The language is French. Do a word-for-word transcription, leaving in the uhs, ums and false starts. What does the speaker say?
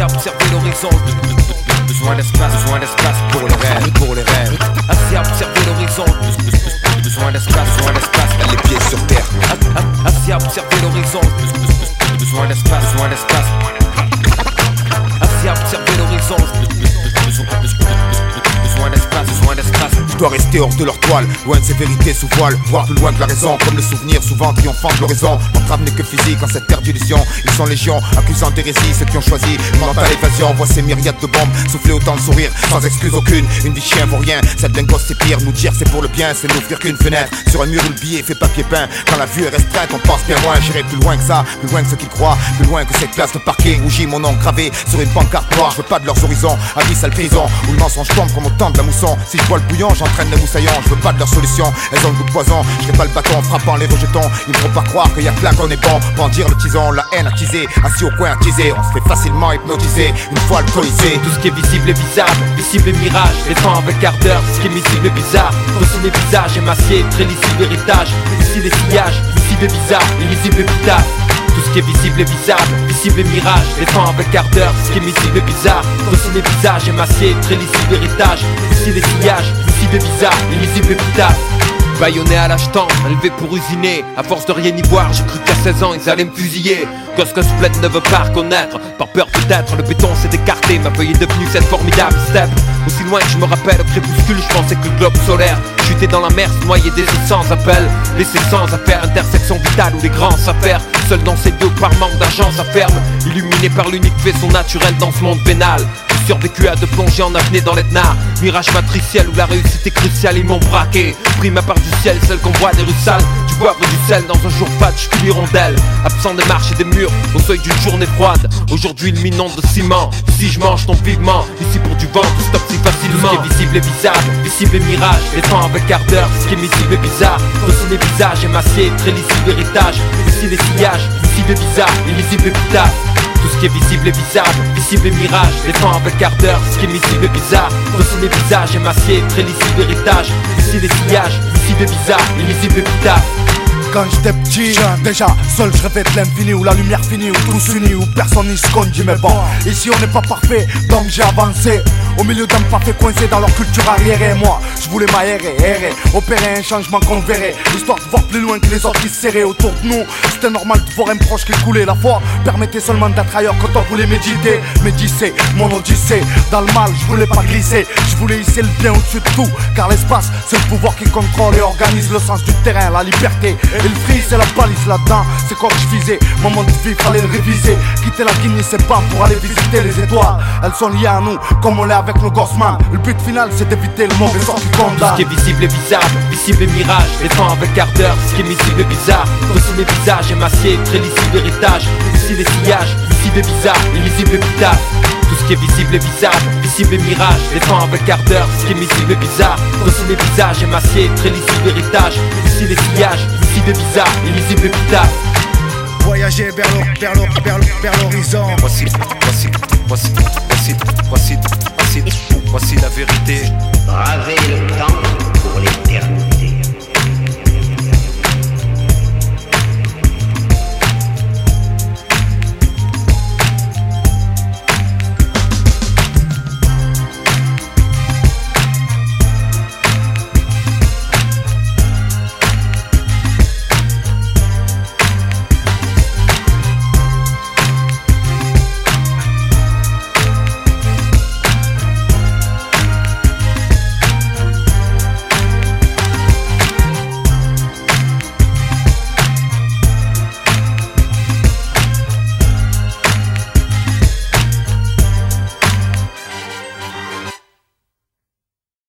à observer l'horizon. Besoin d'espace, besoin d'espace pour les rêves, pour les rêves. Assis à observer l'horizon. Besoin d'espace, besoin d'espace. Les pieds sur terre. Assis à observer l'horizon. Besoin d'espace, besoin d'espace. Assis à observer l'horizon. Besoin d'espace, besoin d'espace. Je dois rester hors de leur toile, loin de ces vérités sous voile, voir plus loin que la raison, comme le souvenir souvent triomphant de l'horizon. L'entrave n'est que physique en cette terre d'illusion. Ils sont légion, accusant d'hérésie ceux qui ont choisi une mentale évasion. Voit ces myriades de bombes souffler autant de sourires, sans excuse aucune. Une vie chien vaut rien, celle d'un gosse c'est pire. Nous dire c'est pour le bien, c'est n'ouvrir qu'une fenêtre. Sur un mur où le billet fait papier peint. Quand la vue est restreinte, on pense bien loin. J'irai plus loin que ça, plus loin que ce qu'ils croient, plus loin que cette place de parking où j'ai mon nom gravé sur une pancarte noire. Je veux pas de leurs horizons, avis sale prison, où le mensonge tombe comme au temps de la mousson. Si je bois le bouillon, j'entraîne les moussaillons. Je veux pas de leur solution, elles ont le goût de poison. Je pas le bâton frappant les rejetons. Ils me font pas croire qu'il y a que là qu'on est bon. Bandir le tison, la haine attisée, assis au coin attisé. On se fait facilement hypnotiser, une fois alcoolisé. Tout ce qui est visible est bizarre, visible est mirage. Les temps avec ardeur, ce qui est visible est bizarre. Reçu les visages émaciés, très lisible héritage. Ici les sillages, visible est bizarre, invisible est bizarre. Tout ce qui est visible est bizarre, visible est mirage. Les temps avec ardeur, ce qui est visible est bizarre. Reçu les visages émaciés, très lisible héritage. Ici les sillages, visible est bizarre, invisible est bizarre. Baïonné à l'âge temps, élevé pour usiner. À force de rien y voir, j'ai cru qu'à seize ans ils allaient me fusiller. Gosse que Splet ne veut pas reconnaître. Par peur peut-être, le béton s'est écarté. Ma feuille est devenue cette formidable step. Aussi loin que je me rappelle, au crépuscule, je pensais que le globe solaire chutait dans la mer, se noyait des eaux sans appel. Laissé sans affaire, intersection vitale où les grands s'affairent. Seul dans ces lieux par manque d'argent ça ferme. Illuminé par l'unique faisceau naturel dans ce monde pénal. J'ai survécu à de plonger en apnée dans l'Etna. Mirage matriciel où la réussite est cruciale, ils m'ont braqué. Pris ma part du ciel, celle qu'on voit des rues sales. Du poivre et du sel dans un jour fat, je suis l'hirondelle. Absent des marches et des murs, au seuil d'une journée froide. Aujourd'hui il m'inonde de ciment. Si je mange ton pigment, ici pour du vent, tout stop si facilement. Ce qui est visible est bizarre, visible est mirage. Les temps avec ardeur, ce qui est visible est bizarre. Reçu les visages émaciés, très lisible héritage. Ici les sillages, visible est bizarre, invisible est bizarre. Tout ce qui est visible est bizarre, visible est mirage. Les temps avec ardeur, ce qui est visible est bizarre. Reçu les visages émaciés, très lisible héritage. Ici les sillages, visible est bizarre, invisible est bizarre. Quand j'étais petit, déjà seul je rêvais de l'infini, où la lumière finit, où tout s'unit, où personne n'y se dit mais bon, ici on n'est pas parfait, donc j'ai avancé. Au milieu d'un parfait coincé dans leur culture arriérée. Moi, je voulais m'aérer, errer, opérer un changement qu'on verrait, histoire de voir plus loin que les autres qui se serraient autour de nous. C'était normal de voir un proche qui coulait. La foi permettait seulement d'être ailleurs quand on voulait méditer. Méditer, mon odyssée, dans le mal je voulais pas glisser. Je voulais hisser le bien au-dessus de tout, car l'espace c'est le pouvoir qui contrôle et organise le sens du terrain, la liberté. Et le free c'est la balise là-dedans, c'est quoi que je visais. Mon mode de vie fallait le réviser. Quitter la Guinée c'est pas pour aller visiter les étoiles. Elles sont liées à nous comme on l'est avec nos Gossman. Le but final c'est d'éviter le mauvais sort qui condamne. Tout ce qui est visible est bizarre, visible est mirage. Les temps avec ardeur, ce qui est visible est bizarre. Reçu les visages émaciés, très lisible héritage. Ici les sillages, visible est bizarre, invisible est bizarre. Tout ce qui est visible est bizarre, visible est mirage. Les temps avec ardeur, ce qui est visible est bizarre. Reçu les visages émaciés, très lisible héritage. Ici les sillages, visible est bizarre, invisible est bizarre. Voyager vers l'horizon, vers l'horizon, vers l'horizon, vers l'horizon. Voici, voici, voici, voici, voici, voici, voici la vérité. Braver le temps.